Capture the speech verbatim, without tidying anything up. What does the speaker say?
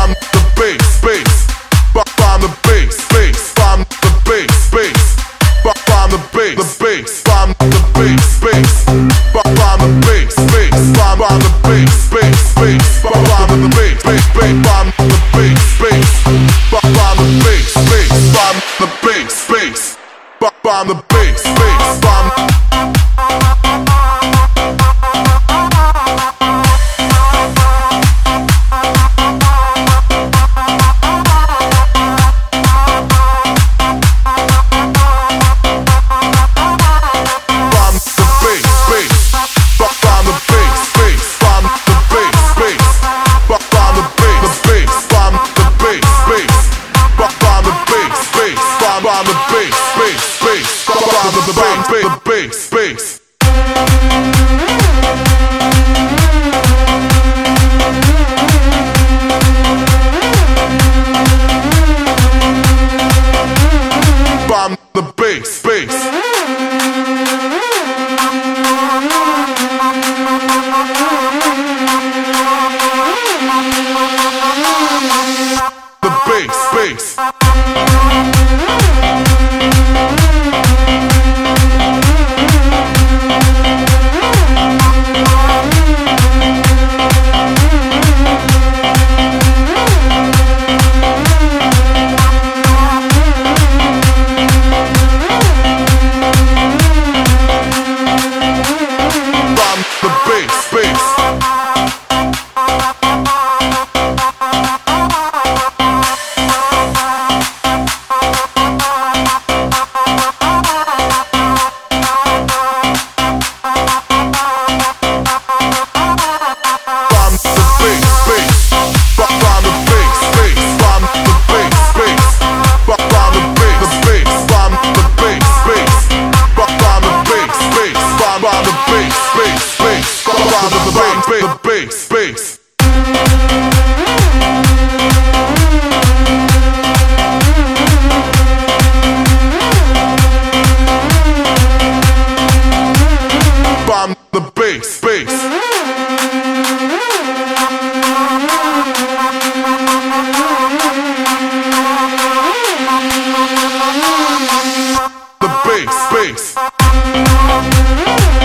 bomb the bass, bass. Bomb the bass, bass. Bomb the bass, bass. Bomb the bass, the bass. Bomb the bass, bass. Bomb the bass, bass. Bomb the bass, bass, bass. Bomb the bass, bass, bass. Bomb the bass, bass. Bomb the bass, bass. Bomb the bass, bass. Bomb the bass, bass. Bomb. The bass, bass. Bomb the bass, bass. The bass, bass. The bass, bass. Bomb the bass, bass. The bass, bass.